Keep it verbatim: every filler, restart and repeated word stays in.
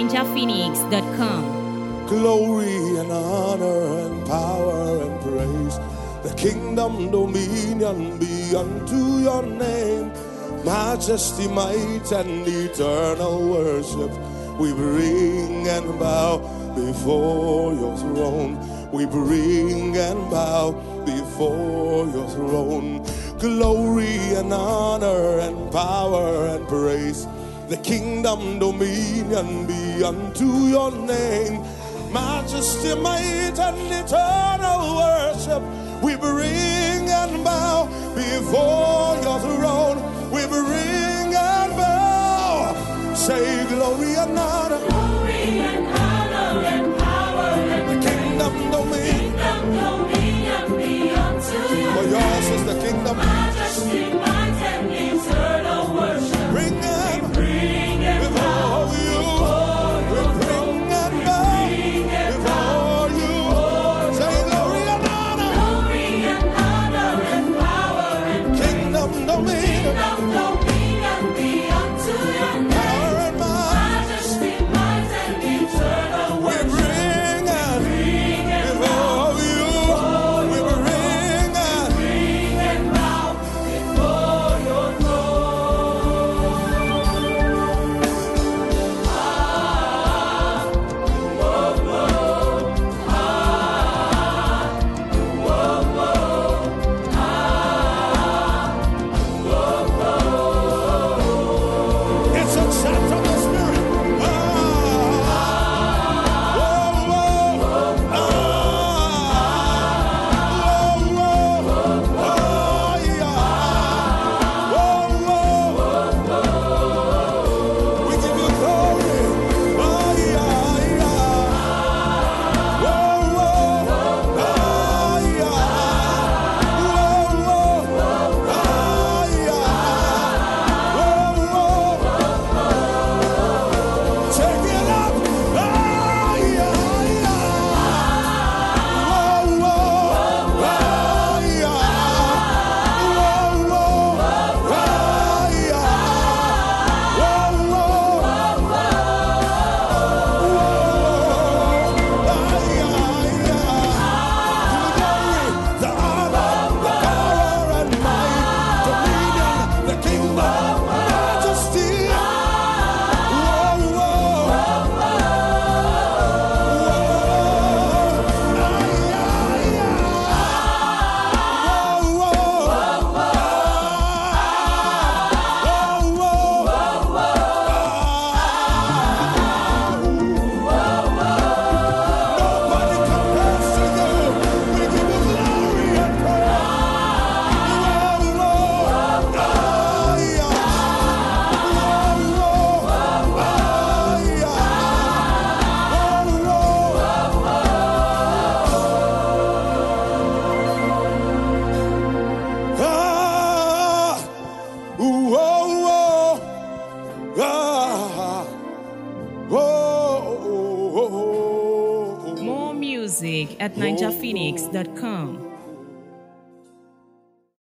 ninja phoenix dot com. Glory and honor and power and praise, the kingdom, dominion be unto your name. Majesty, might, and eternal worship, we bring and bow before your throne. We bring and bow before your throne. Glory and honor and power and praise, the kingdom, dominion be unto your name. Majesty, might, and eternal worship, we bring and bow before your throne. We bring and bow. Say glory and honor, glory and honor and power and the kingdom, dominion, kingdom, dominion be unto you. for yours is the kingdom. Majesty, might, and eternal worship. Bring and Bring and bow before you. We before bring and bow Bring and before you. Say glory and honor, glory and honor and power and kingdom, dominion, kingdom, dominion be unto your name. power and might. Majesty, might, and eternal We worship. bring and Bring and bow before you. We bring and Bring and bow before your throne. Ah, whoa, whoa, ah, whoa, whoa, ah, whoa, whoa. it's a shout from the Spirit. Ah, whoa, whoa, ah, whoa, whoa, ah, yeah. Whoa, whoa, we give you glory. Ah, yeah, yeah. Whoa, whoa, ah, yeah. Whoa, whoa, ah, yeah. Whoa, whoa. Take it up. Ah, yeah, yeah. Whoa, whoa. Ah, yeah. Whoa, whoa. Ah, yeah. Whoa, whoa. Whoa. Ah, yeah, yeah. The glory, the honor, the power and might, dominion, the kingdom, majesty. Whoa, whoa. Nobody compares to you. We give you glory and praise. More music at ninja phoenix dot com.